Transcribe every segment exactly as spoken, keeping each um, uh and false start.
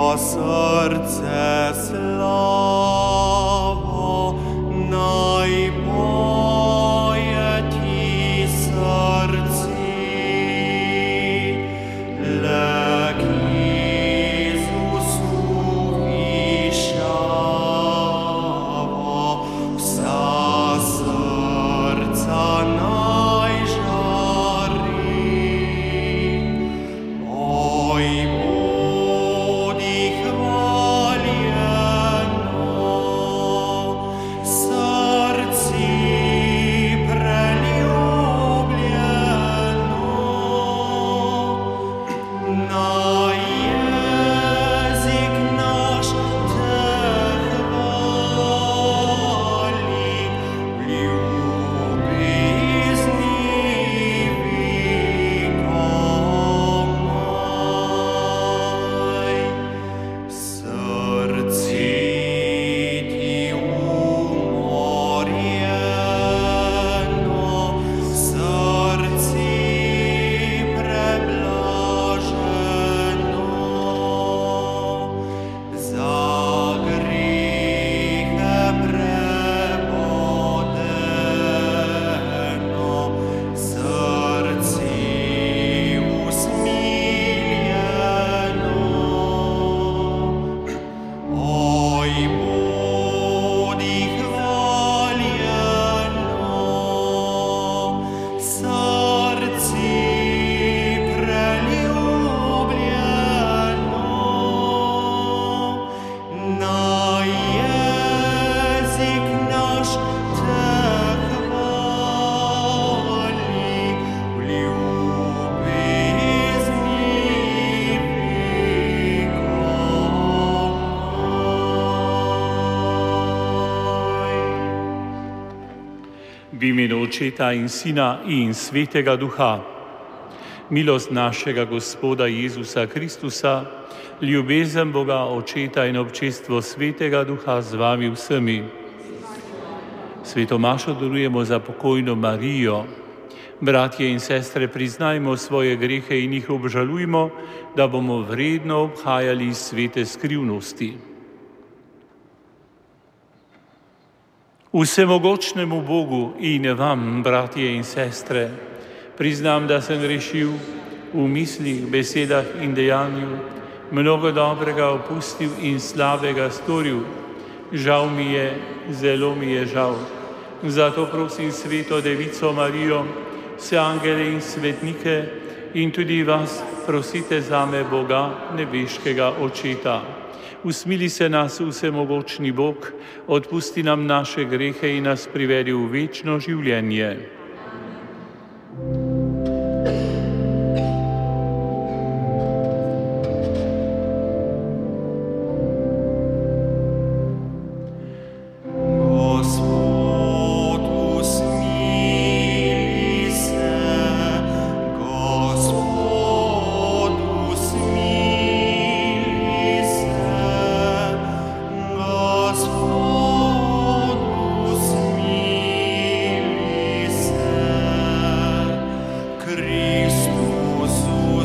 srce slavo, naj poje ti srci. Lek Jezusu višavo, vsa srca naj žari. Oj, bodi hvaljeno, srci preljubljeno. Naj jezik naš te hvali, v ljubezni vekomaj. Srci ti umorjeno, srci preblaženo, za grehe prebodeno, srci usmiljeno. Oj, bodi hvaljeno, srci preljubljeno. Naj jezik naš te hvali, v ljubezni vekomaj. V imenu Očeta in Sina in Svetega Duha. Milost našega Gospoda Jezusa Kristusa, ljubezen Boga Očeta in občestvo Svetega Duha z vami vsemi. Sveto mašo darujemo za pokojno Marijo. Bratje in sestre, priznajmo svoje grehe in jih obžalujmo, da bomo vredno obhajali svete skrivnosti. Vsemogočnemu Bogu in vam, bratje in sestre, priznam, da sem grešil v mislih, besedah in dejanju, mnogo dobrega opustil in slabega storil. Žal mi je, zelo mi je žal. Zato prosim Sveto Devico Marijo, vse angele in svetnike in tudi vas prosite zame Boga, nebeškega Očeta. Usmili se nas vsemogočni Bog, odpusti nam naše grehe in nas privedi v večno življenje. Gospod, usmili se, Gospod, usmili se, Gospod, usmili se, Kristus,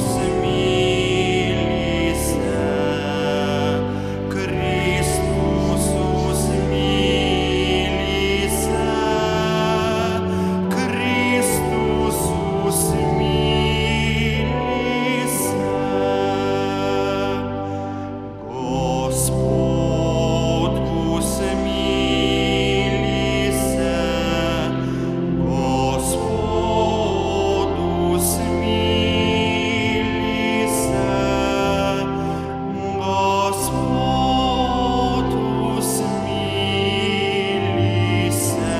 usmili se, Kristus, usmili se, Kristus, usmili se. Gospod, usmili se, Gospod, usmili se, Gospod, usmili se,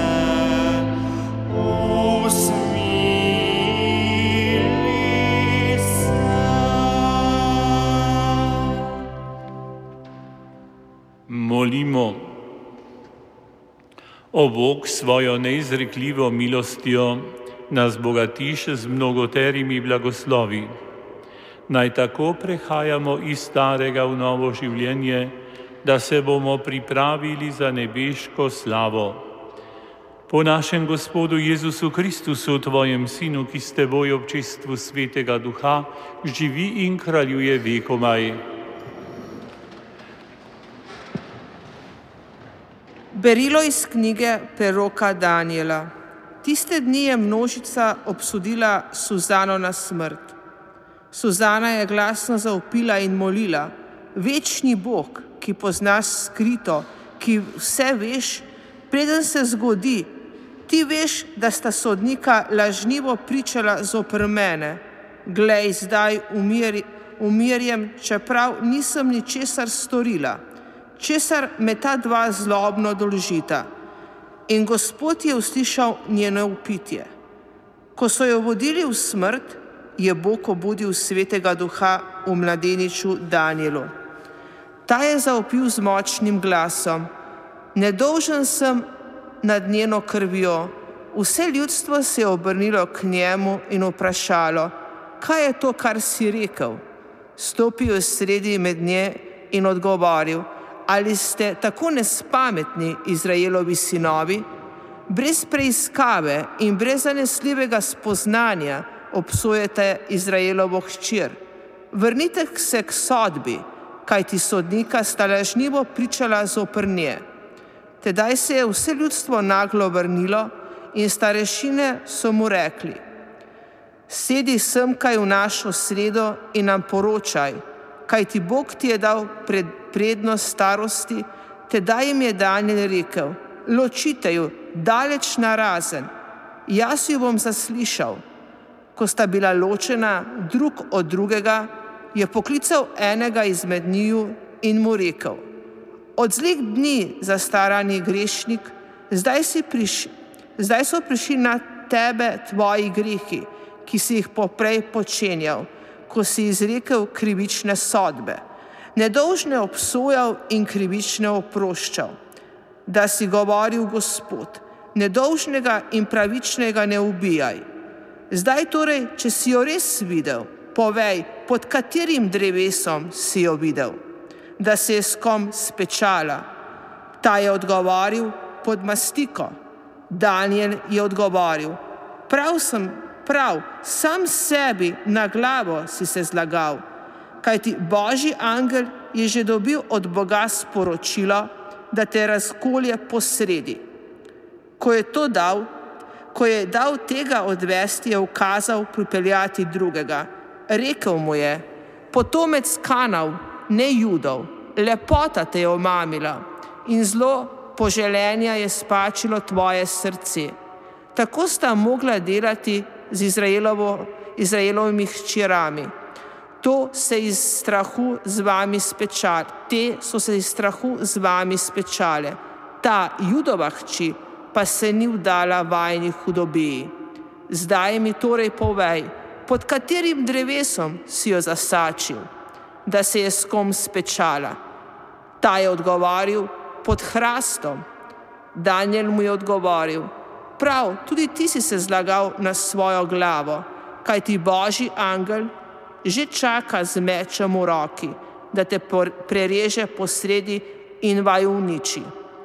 usmili se. Molimo. O Bog, svojo neizrekljivo milostjo nas bogatiš z mnogoterimi blagoslovi. Naj tako prehajamo iz starega v novo življenje, da se bomo pripravili za nebeško slavo. Po našem Gospodu Jezusu Kristusu, tvojem Sinu, ki s teboj v občestvu Svetega Duha živi in kraljuje vekomaj. Berilo iz knjige preroka Danijela. Tiste dni je množica obsodila Suzano na smrt. Suzana je glasno zavpila in molila: Večni Bog, ki poznaš skrito, ki vse veš, preden se zgodi, ti veš, da sta sodnika lažnivo pričala zoper mene. Glej, zdaj umiri, umirjem, čeprav nisem ničesar storila, česar me ta dva zlobno dolžita. In Gospod je uslišal njeno vpitje. Ko so jo vodili v smrt, je Bog obudil svetega duha v mladeniču Danijelu. Ta je zavpil z močnim glasom: Nedolžen sem nad njeno krvjo. Vse ljudstvo se je obrnilo k njemu in vprašalo: Kaj je to, kar si rekel? Stopil je sredi med nje in odgovoril: Ali ste tako nespametni, Izraelovi sinovi? Brez preiskave in brez zanesljivega spoznanja obsojate Izraelovo hčer. Vrnite se k sodbi, kajti sodnika sta lažnivo pričala zoper nje. Tedaj se je vse ljudstvo naglo vrnilo in starešine so mu rekli: Sedi semkaj v našo sredo in nam poročaj, kajti Bog ti je dal pred, prednost starosti. Tedaj jim je Danijel rekel: Ločite ju daleč narazen, jaz ju bom zaslišal. Ko sta bila ločena drug od drugega, je poklical enega izmed njiju in mu rekel: Od zlih dni zastarani grešnik, zdaj, si priš, zdaj so prišli na tebe tvoji grehi, ki si jih poprej počenjal, ko si izrekel krivične sodbe, nedolžne obsojal in krivične oproščal. Da si govoril: Gospod, nedolžnega in pravičnega ne ubijaj. Zdaj torej, če si jo res videl, povej, pod katerim drevesom si jo videl, da se je s kom spečala. Ta je odgovoril: Pod mastiko. Danijel je odgovoril: Prav sem, prav, sam sebi na glavo si se zlagal, kajti Božji angel je že dobil od Boga sporočilo, da te razkolje posredi. Ko je to dal, ko je dal tega odvesti, je ukazal pripeljati drugega. Rekel mu je: Potomec Kanov, ne Judov, lepota te je omamila in zlo poželenja je spačilo tvoje srce. Tako sta mogla delati z Izraelovo, Izraelovimi hčerami. To se iz strahu z vami spečali, te so se iz strahu z vami spečale. Ta Judova hči pa se ni vdala vajni hudobiji. Zdaj mi torej povej, pod katerim drevesom si jo zasačil, da se je s kom spečala. Ta je odgovoril: Pod hrastom. Danijel mu je odgovoril: Prav, tudi ti si se zlagal na svojo glavo, kajti Božji angel že čaka z mečem v roki, da te prereže posredi in vaju uniči.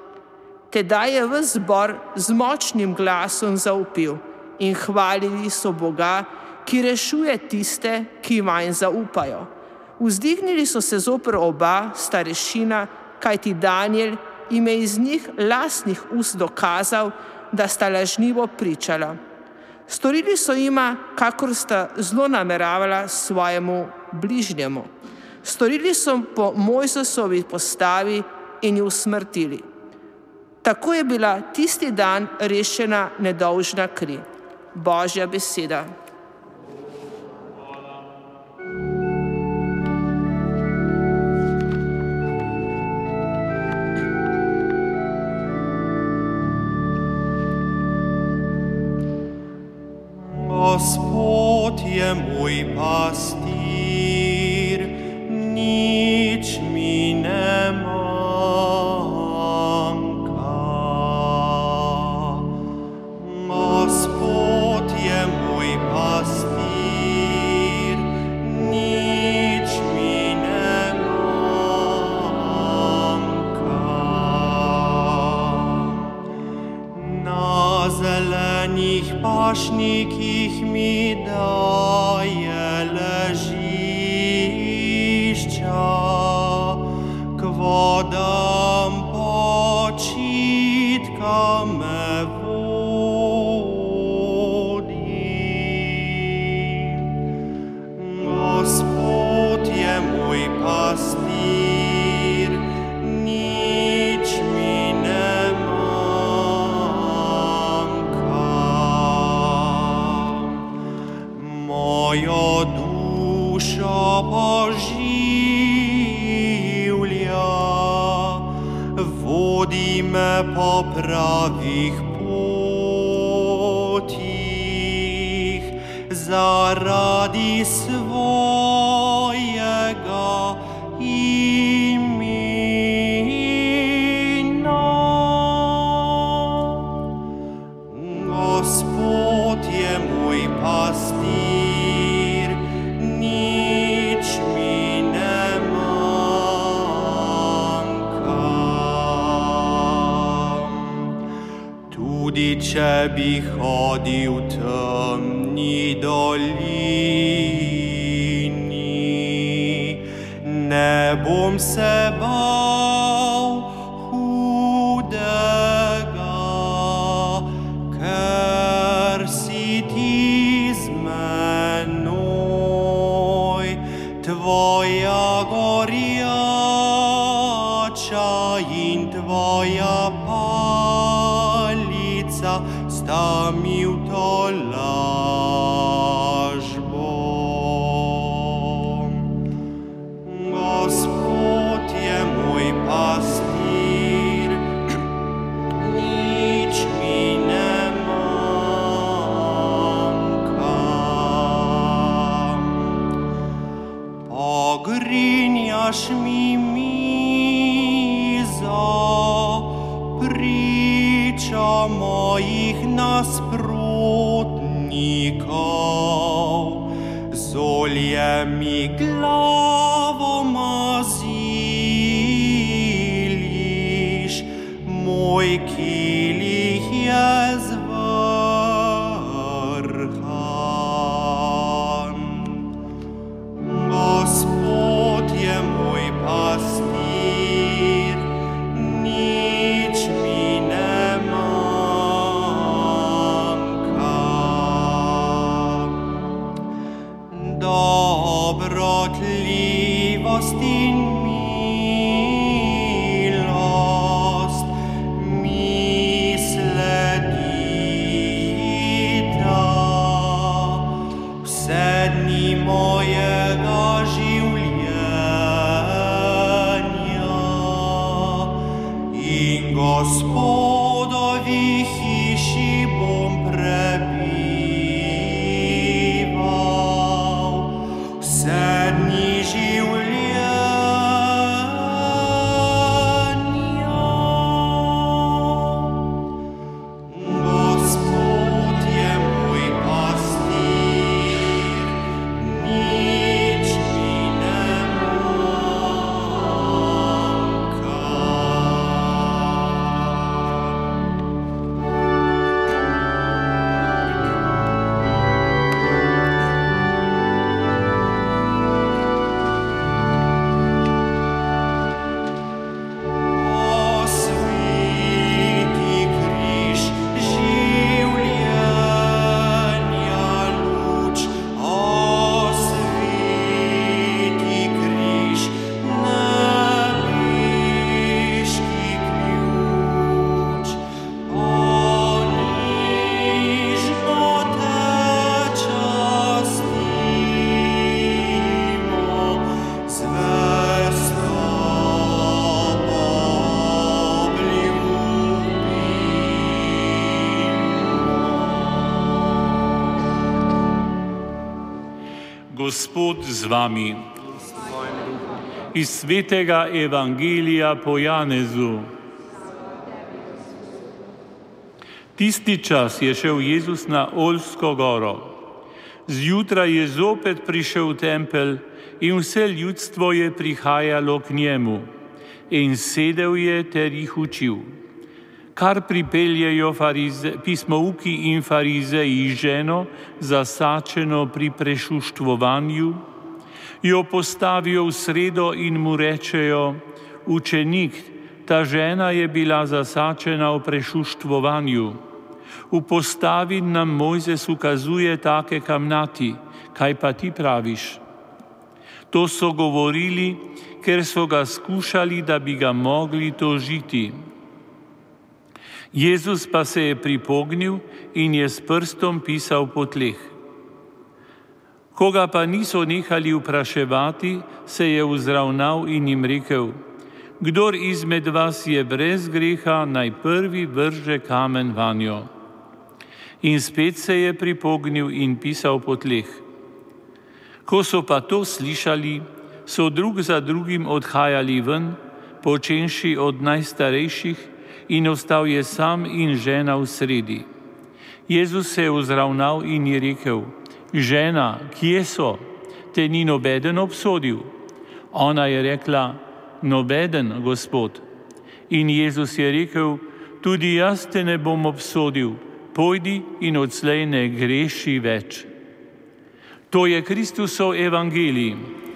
Tedaj je ves zbor z močnim glasom zavpil in hvalili so Boga, ki rešuje tiste, ki vanj zaupajo. Vzdignili so se zoper oba starešina, kajti Danijel jim je iz njih lastnih ust dokazal, da sta lažnivo pričala. Storili so jima, kakor sta zlo nameravala svojemu bližnjemu. Storili so po Mojzesovi postavi in ju usmrtili. Tako je bila tisti dan rešena nedolžna kri. Božja beseda. Gospod je mój pastir, nič mi ne manjka. Gospod je mój pastir, nič mi ne manjka. Na zelenih pašnikih mi daje ležišča, k vodam počitka. pastir, nič mi ne manjka. Mojo dušo poživlja, vodi me po pravih potih, zaradi svojega imena. Gospod je moj pastir, nič mi ne manjka. Tudi če bi hodil v temni dolini, ne bom se bal hudega, ker si ti z menoj. Tvoja gorjača in tvoja palica sta mi v tolažbo. Gospod je moj pastir, nič mi ne manjka. Pogrinjaš mi mizo, pričo mojih nasprotnikov, z oljem mi glavo maziliš, moj kilih je zvrhan. Gospod je moj pastir, nič mi ne manjka. Dobrotljivost in milost mi sledita vse dni mojega življenja, in Gospodovi hiši bom prebival vse dni življenja. Gospod je moj pastir, nič mi ne manjka. Gospod z vami. Iz svetega evangelija po Janezu. Tisti čas je šel Jezus na Oljsko goro. Zjutraj je zopet prišel v tempelj in vse ljudstvo je prihajalo k njemu. In sedel je ter jih učil. Kar pripeljejo farize, pismouki in farizeji ženo, zasačeno pri prešuštvovanju, jo postavijo v sredo in mu rečejo: učenik, ta žena je bila zasačena v prešuštvovanju. V postavi nam Mojzes ukazuje take kamnati, kaj pa ti praviš? To so govorili, ker so ga skušali, da bi ga mogli tožiti. Jezus pa se je pripognil in je s prstom pisal po tleh. Ko ga pa niso nehali vpraševati, se je vzravnal in jim rekel: Kdor izmed vas je brez greha, naj prvi vrže kamen vanjo. In spet se je pripognil in pisal po tleh. Ko so pa to slišali, so drug za drugim odhajali ven, počenši od najstarejših, in ostal je sam in žena v sredi. Jezus se je vzravnal in je rekel: Žena, kje so? Te ni nobeden obsodil? Ona je rekla: Nobeden, Gospod. In Jezus je rekel: Tudi jaz te ne bom obsodil, pojdi in odslej ne greši več. To je Kristusov evangelij.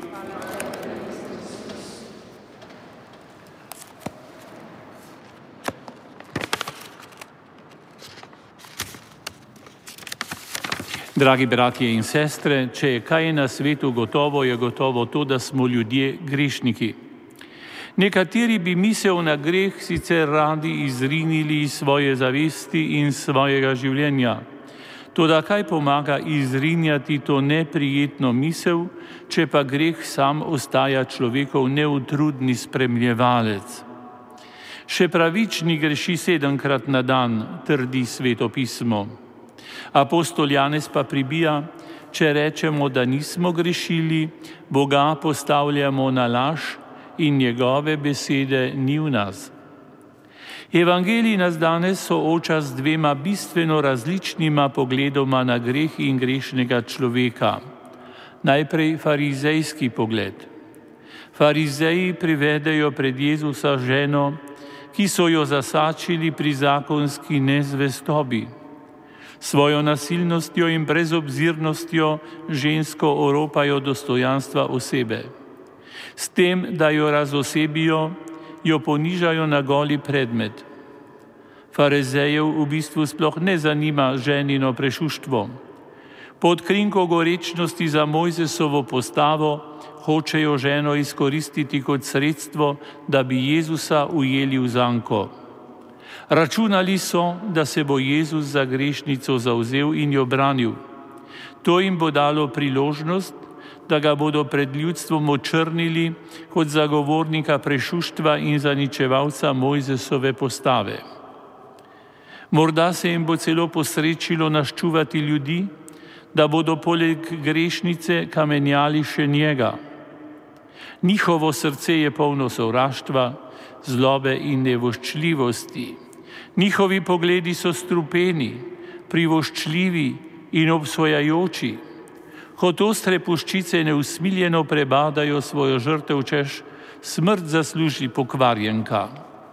Dragi bratje in sestre, če je kaj na svetu gotovo, je gotovo to, da smo ljudje grešniki. Nekateri bi misel na greh sicer radi izrinili iz svoje zavesti in svojega življenja. Toda kaj pomaga izrinjati to neprijetno misel, če pa greh sam ostaja človekov neutrudni spremljevalec? Še pravični greši sedemkrat na dan, trdi Sveto pismo. Apostol Janez pa pribija: če rečemo, da nismo grešili, Boga postavljamo na laž in njegove besede ni v nas. Evangelij nas danes sooča z dvema bistveno različnima pogledoma na greh in grešnega človeka. Najprej farizejski pogled. Farizeji privedejo pred Jezusa ženo, ki so jo zasačili pri zakonski nezvestobi. Svojo nasilnostjo in brezobzirnostjo žensko oropajo dostojanstva osebe. S tem, da jo razosebijo, jo ponižajo na goli predmet. Farizejev v bistvu sploh ne zanima ženino prešuštvo. Pod krinko gorečnosti za Mojzesovo postavo hočejo ženo izkoristiti kot sredstvo, da bi Jezusa ujeli v zanko. Računali so, da se bo Jezus za grešnico zavzel in jo branil. To jim bo dalo priložnost, da ga bodo pred ljudstvom očrnili kot zagovornika prešuštva in zaničevalca Mojzesove postave. Morda se jim bo celo posrečilo naščuvati ljudi, da bodo poleg grešnice kamenjali še njega. Njihovo srce je polno sovraštva, zlobe in nevoščljivosti. Njihovi pogledi so strupeni, privoščljivi in obsojajoči. Kot ostre puščice neusmiljeno prebadajo svojo žrtev, češ smrt zasluži pokvarjenka.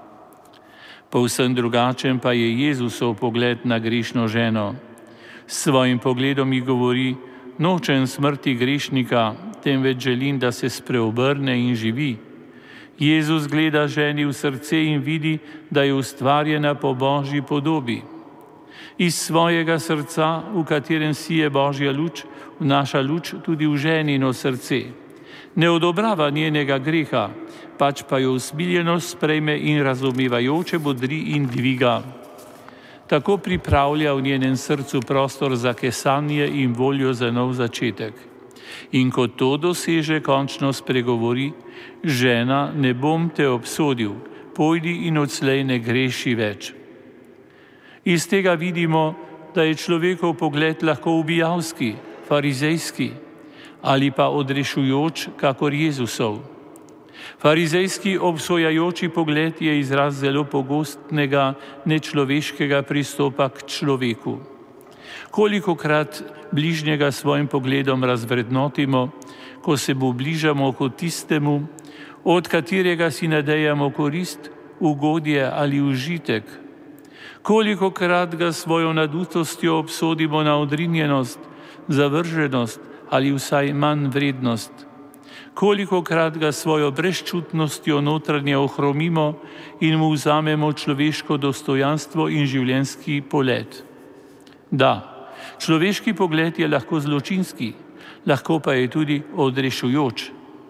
Povsem drugačen pa je Jezusov pogled na grešno ženo. S svojim pogledom ji govori: nočem smrti grešnika, temveč želim, da se spreobrne in živi. Jezus gleda ženi v srce in vidi, da je ustvarjena po Božji podobi. Iz svojega srca, v katerem sije Božja luč, vnaša luč tudi v ženino srce. Ne odobrava njenega greha, pač pa jo usmiljeno sprejme in razumevajoče bodri in dviga. Tako pripravlja v njenem srcu prostor za kesanje in voljo za nov začetek. In ko to doseže, končno spregovori: žena, ne bom te obsodil, pojdi in odslej ne greši več. Iz tega vidimo, da je človekov pogled lahko ubijalski, farizejski ali pa odrešujoč, kakor Jezusov. Farizejski obsojajoči pogled je izraz zelo pogostnega nečloveškega pristopa k človeku. Kolikokrat bližnjega svojim pogledom razvrednotimo, ko se mu bližamo kot tistemu, od katerega si nadejamo korist, ugodje ali užitek. Kolikokrat ga svojo nadutostjo obsodimo na odrinjenost, zavrženost ali vsaj manj vrednost. Kolikokrat ga svojo brezčutnostjo notranje ohromimo in mu vzamemo človeško dostojanstvo in življenjski polet. Da, človeški pogled je lahko zločinski, lahko pa je tudi odrešujoč.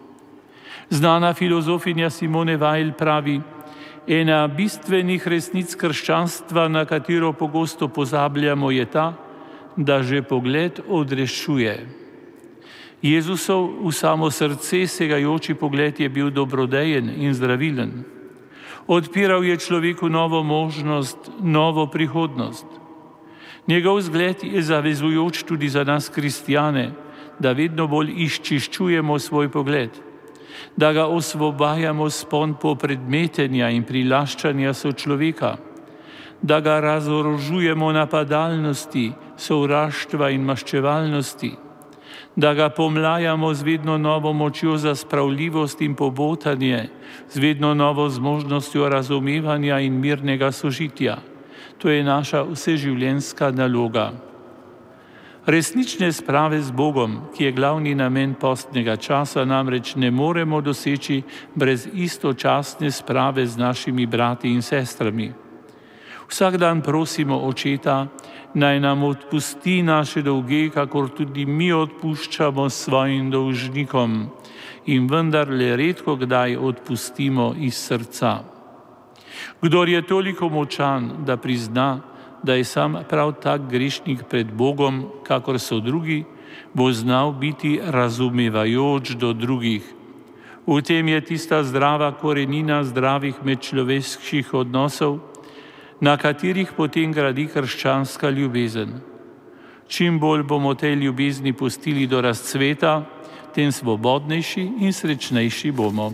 Znana filozofinja Simone Weil pravi: ena bistvenih resnic krščanstva, na katero pogosto pozabljamo, je ta, da že pogled odrešuje. Jezusov v samo srce segajoči pogled je bil dobrodejen in zdravilen. Odpiral je človeku novo možnost, novo prihodnost. Njegov zgled je zavezujoč tudi za nas kristjane, da vedno bolj izčiščujemo svoj pogled, da ga osvobajamo spon popredmetenja in prilaščanja sočloveka, da ga razorožujemo napadalnosti, sovraštva in maščevalnosti, da ga pomlajamo z vedno novo močjo za spravljivost in pobotanje, z vedno novo zmožnostjo razumevanja in mirnega sožitja. To je naša vseživljenjska naloga. Resnične sprave z Bogom, ki je glavni namen postnega časa, namreč ne moremo doseči brez istočasne sprave z našimi brati in sestrami. Vsak dan prosimo Očeta, naj nam odpusti naše dolge, kakor tudi mi odpuščamo svojim dolžnikom, in vendar le redko kdaj odpustimo iz srca. Kdor je toliko močan, da prizna, da je sam prav tak grešnik pred Bogom, kakor so drugi, bo znal biti razumevajoč do drugih. V tem je tista zdrava korenina zdravih medčloveških odnosov, na katerih potem gradi krščanska ljubezen. Čim bolj bomo tej ljubezni pustili do razcveta, tem svobodnejši in srečnejši bomo.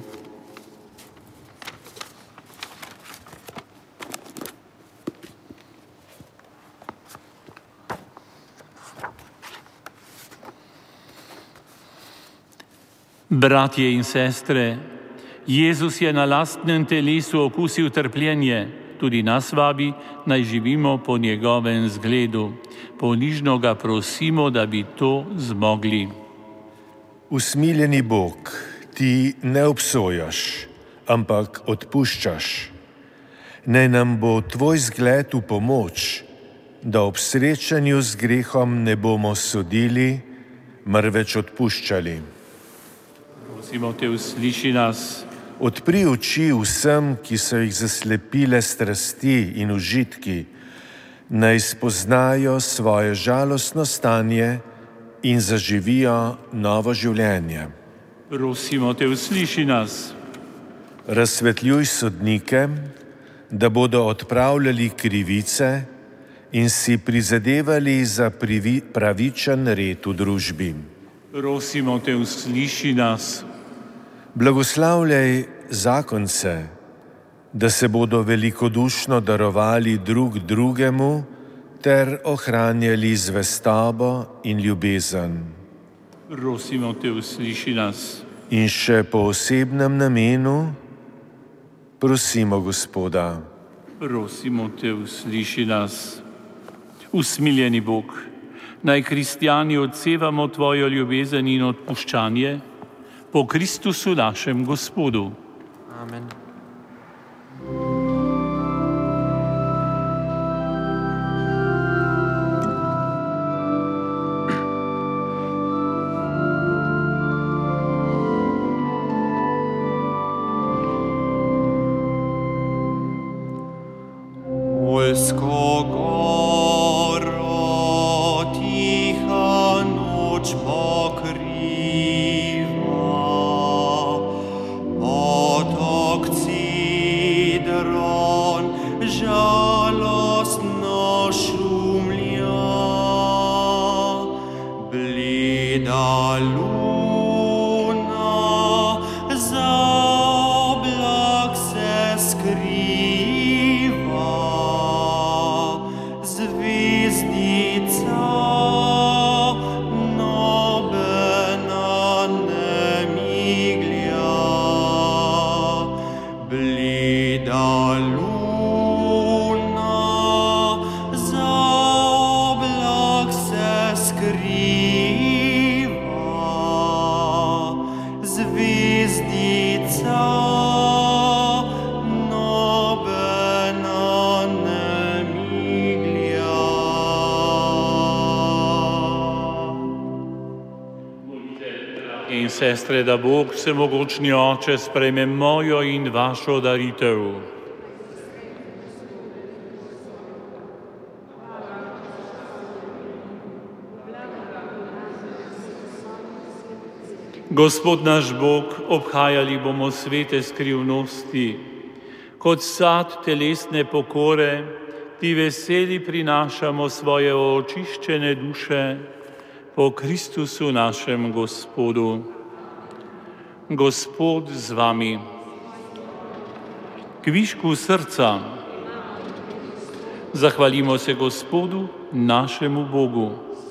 Bratje in sestre, Jezus je na lastnem telesu okusil trpljenje, tudi nas vabi, naj živimo po njegovem zgledu. Ponižno ga prosimo, da bi to zmogli. Usmiljeni Bog, ti ne obsojaš, ampak odpuščaš. Naj nam bo tvoj zgled v pomoč, da ob srečanju z grehom ne bomo sodili, marveč odpuščali. Prosimo te, usliši nas. Odpri oči vsem, ki so jih zaslepile strasti in užitki, naj spoznajo svoje žalostno stanje in zaživijo novo življenje. Prosimo te, usliši nas. Razsvetljuj sodnike, da bodo odpravljali krivice in si prizadevali za pravičen red v družbi. Prosimo te, usliši nas. Blagoslavljaj zakonce, da se bodo velikodušno darovali drug drugemu ter ohranjali zvestobo in ljubezen. Prosimo te, usliši nas. In še po osebnem namenu prosimo Gospoda. Prosimo te, usliši nas. Usmiljeni Bog, naj kristjani odsevamo tvojo ljubezen in odpuščanje po Kristusu našem Gospodu. Amen. Ujsko goro tiha noč pokriva, potok Cidron žalostno šumlja, bleda luna za oblak se skriva. sestre, da Bog Vsemogočni Oče sprejme mojo in vašo daritev. Gospod naš Bog, obhajali bomo svete skrivnosti. Kot sad telesne pokore, ti veseli prinašamo svoje očiščene duše po Kristusu našem Gospodu. Gospod z vami. Kvišku srca. Zahvalimo se Gospodu, našemu Bogu.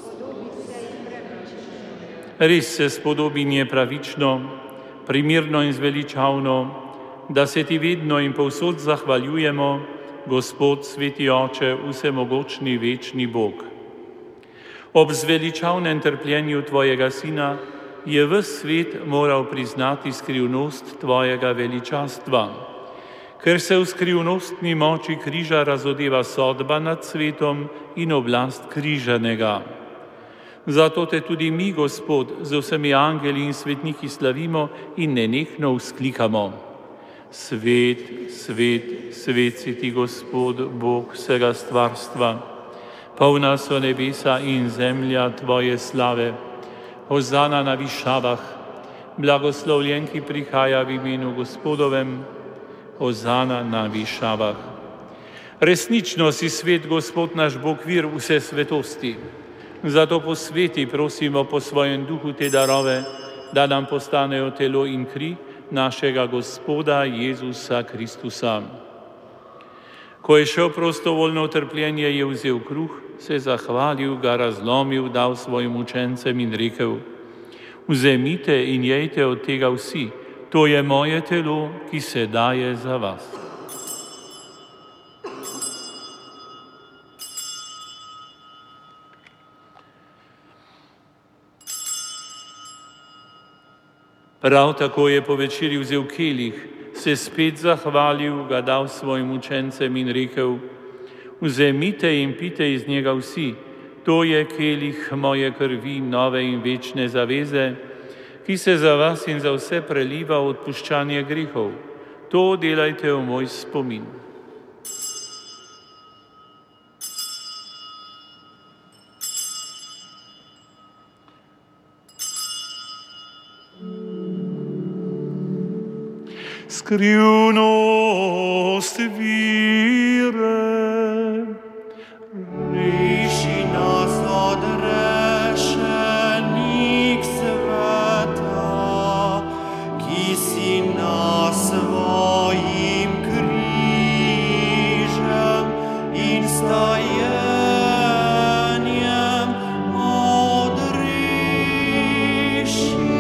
Res se spodobi nje pravično, primirno in zveličavno, da se ti vedno in povsod zahvaljujemo, Gospod, sveti Oče, vsemogočni, večni Bog. Ob zveličavnem trpljenju tvojega Sina je ves svet moral priznati skrivnost tvojega veličastva. Ker se v skrivnostni moči križa razodeva sodba nad svetom in oblast križanega. Zato te tudi mi, Gospod, z vsemi angeli in svetniki slavimo in nenehno vzklikamo. Svet, svet, svet si ti, Gospod, Bog vsega stvarstva. Polna so nebesa in zemlja tvoje slave. Hozana na višavah, blagoslovljen, ki prihaja v imenu Gospodovem. Hozana na višavah. Resnično si svet, Gospod naš Bog, vir vse svetosti. Zato posveti, prosimo po svojem duhu te darove, da nam postanejo telo in kri našega Gospoda Jezusa Kristusa. Ko je šel prostovoljno trpljenje, je vzel kruh, se zahvalil, ga razlomil, dal svojim učencem in rekel: Vzemite in jejte od tega vsi, to je moje telo, ki se daje za vas. Prav tako je po večerji vzel kelih, se spet zahvalil, ga dal svojim učencem in rekel: Vzemite in pite iz njega vsi, to je kelih moje krvi, nove in večne zaveze, ki se za vas in za vse preliva v odpuščanje grehov. To delajte v moj spomin. Skrivnost vire. Reši nas od rešenih sveta, ki si nas svojim križem in stajenjem odrešil.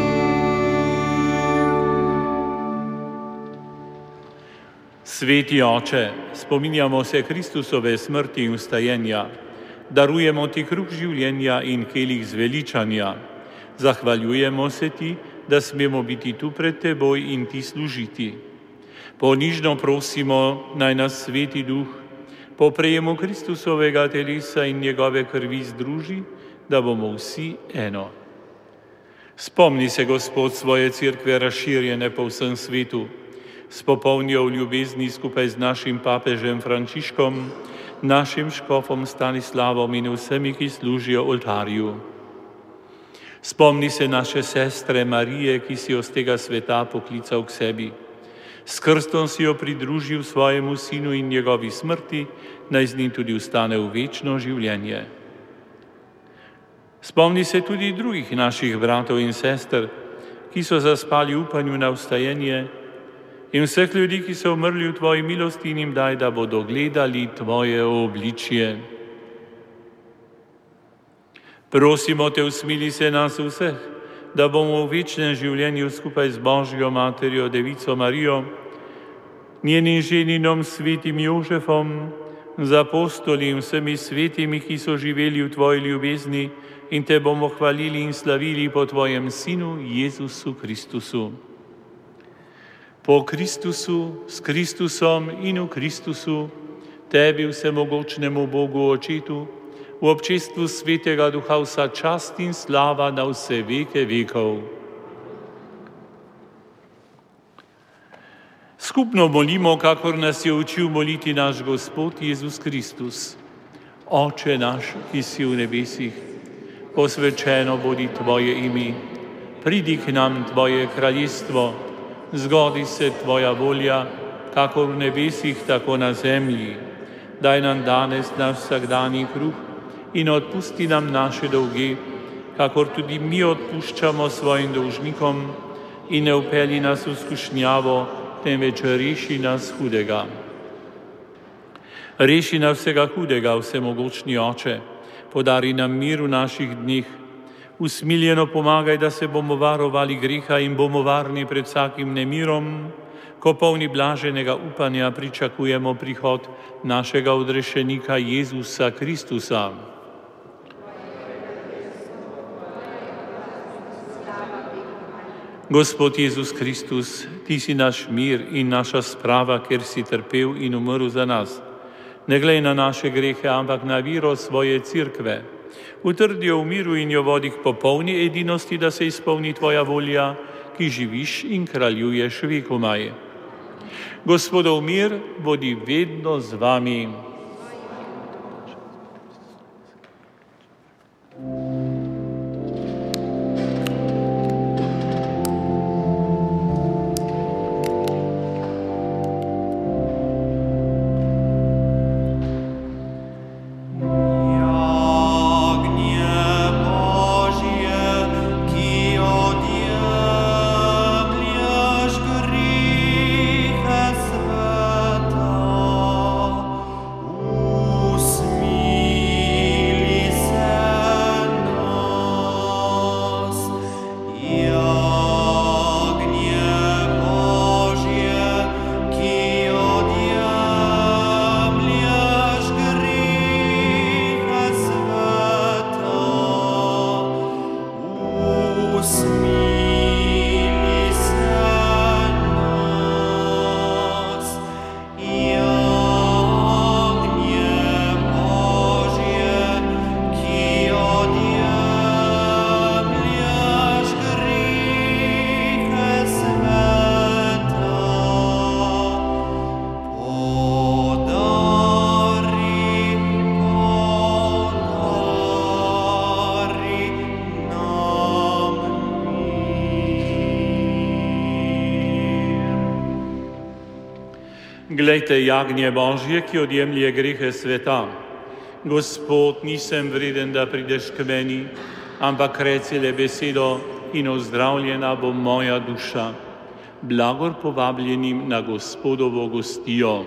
Sveti Oče, spominjamo se Kristusove smrti in vstajenja, darujemo ti kruh življenja in kelih zveličanja. Zahvaljujemo se ti, da smemo biti tu pred teboj in ti služiti. Ponižno prosimo, naj nas sveti duh po prejemu Kristusovega telesa in njegove krvi združi, da bomo vsi eno. Spomni se, Gospod, svoje cerkve razširjene po vsem svetu, s popolnjo v ljubezni skupaj z našim papežem Frančiškom, našim škofom Stanislavom in vsemi, ki služijo oltarju. Spomni se naše sestre Marije, ki si jo z tega sveta poklical k sebi. S krstom si jo pridružil svojemu sinu in njegovi smrti, naj z njim tudi vstane v večno življenje. Spomni se tudi drugih naših bratov in sester, ki so zaspali v upanju na vstajenje, in vseh ljudi, ki so umrli v tvoji milosti, in jim daj, da bodo gledali tvoje obličje. Prosimo te, usmili se nas vseh, da bomo v večnem življenju skupaj z Božjo materjo, Devico Marijo, njenim ženinom svetim Jožefom, z apostoli in vsemi svetimi, ki so živeli v tvoji ljubezni, in te bomo hvalili in slavili po tvojem Sinu Jezusu Kristusu. Po Kristusu, s Kristusom in v Kristusu, tebi vsemogočnemu Bogu Očetu, v občestvu Svetega Duha vsa čast in slava na vse veke vekov. Skupno molimo, kakor nas je učil moliti naš Gospod Jezus Kristus. Oče naš, ki si v nebesih, posvečeno bodi Tvoje ime, pridi k nam Tvoje kraljestvo, zgodi se Tvoja volja, kakor v nebesih, tako na zemlji. Daj nam danes naš vsakdanji kruh in odpusti nam naše dolge, kakor tudi mi odpuščamo svojim dolžnikom, in ne vpelji nas v skušnjavo, temveč reši nas hudega. Reši nas vsega hudega, vsemogočni Oče, podari nam mir v naših dneh, usmiljeno pomagaj, da se bomo varovali greha in bomo varni pred vsakim nemirom, ko polni blaženega upanja pričakujemo prihod našega odrešenika Jezusa Kristusa. Gospod Jezus Kristus, Ti si naš mir in naša sprava, ker si trpel in umrl za nas. Ne glej na naše grehe, ampak na vero svoje cerkve. Utrdi jo v miru in jo vodi k popolni edinosti, da se izpolni Tvoja volja, ki živiš in kraljuješ vekomaj. Gospodov mir bodi vedno z vami. Glejte, jagnje Božje, ki odjemlje grehe sveta. Gospod, nisem vreden, da prideš k meni, ampak reci le besedo in ozdravljena bo moja duša. Blagor povabljenim na Gospodovo gostijo.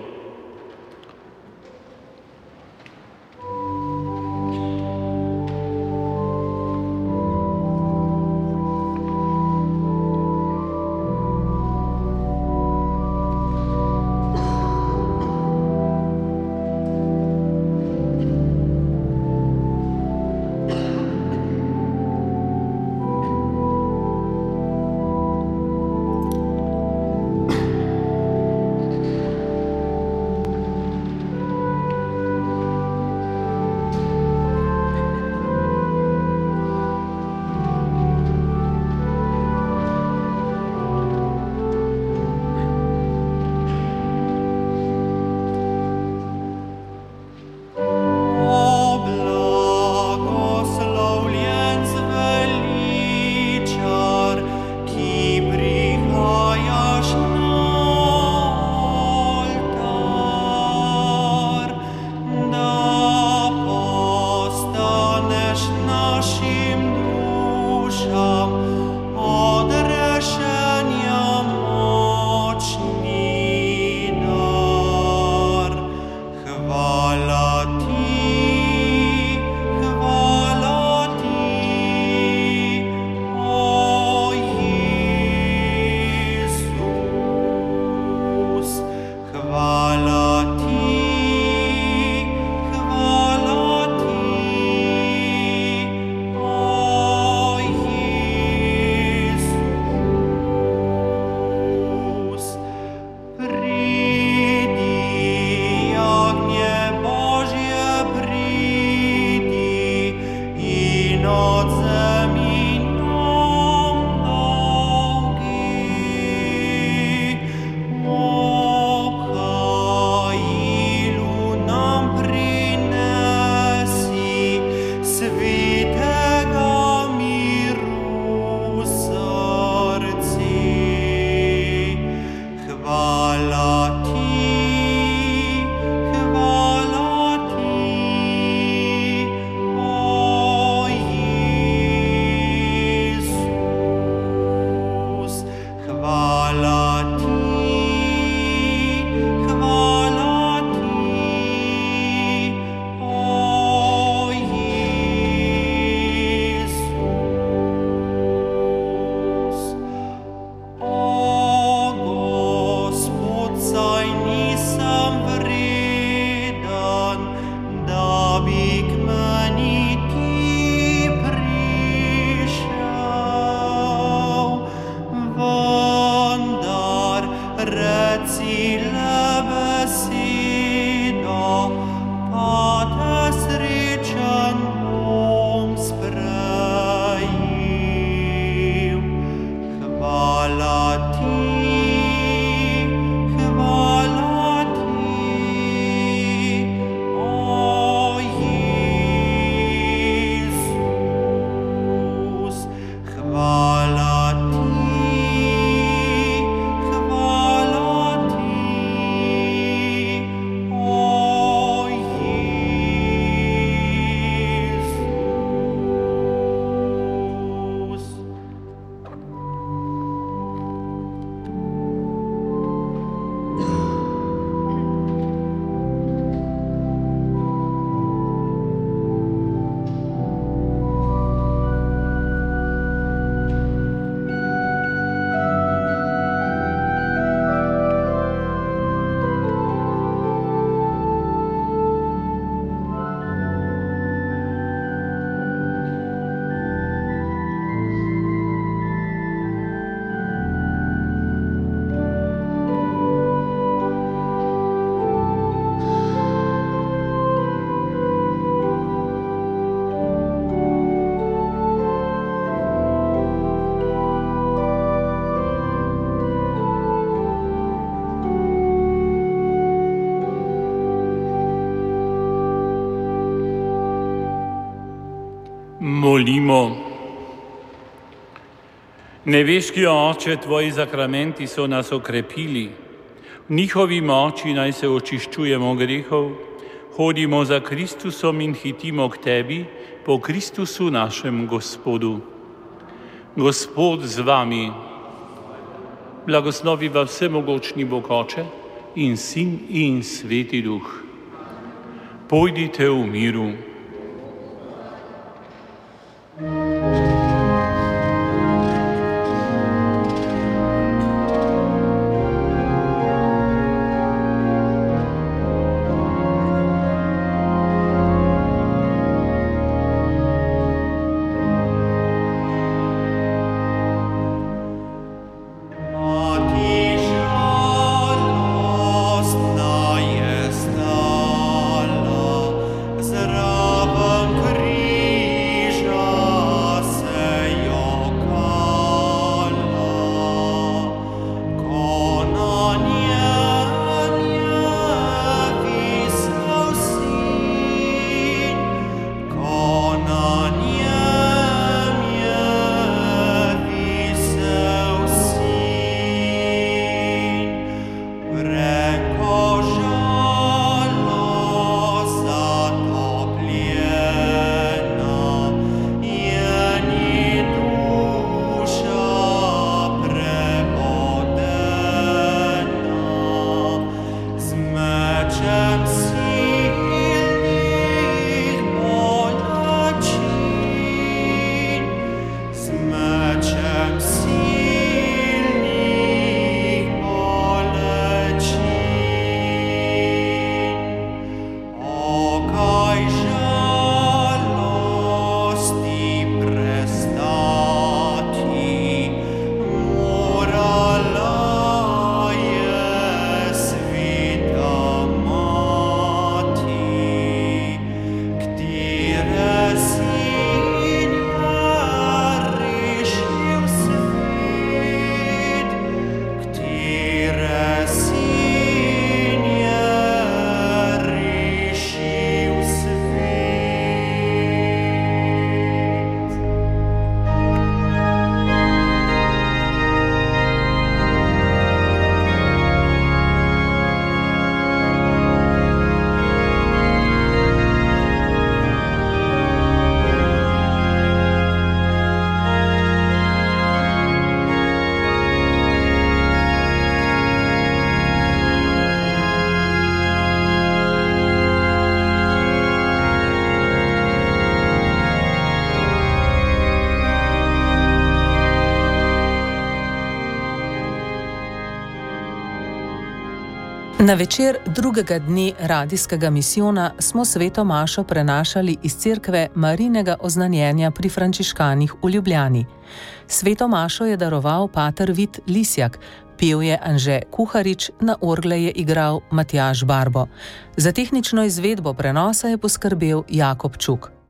Molimo. Nebeški Oče, Tvoji sakramenti so nas okrepili. V njihovi moči naj se očiščujemo grehov, hodimo za Kristusom in hitimo k Tebi po Kristusu našem Gospodu. Gospod z vami, blagoslovi vas vsemogočni Bog Oče in Sin in Sveti Duh. Pojdite v miru. Zra Na večer drugega dne radijskega misijona smo sveto mašo prenašali iz cerkve Marijinega oznanjenja pri Frančiškanih v Ljubljani. Sveto mašo je daroval pater Vid Lisjak, pel je Anže Kuharič, na orgle je igral Matjaž Barbo. Za tehnično izvedbo prenosa je poskrbel Jakob Čuk.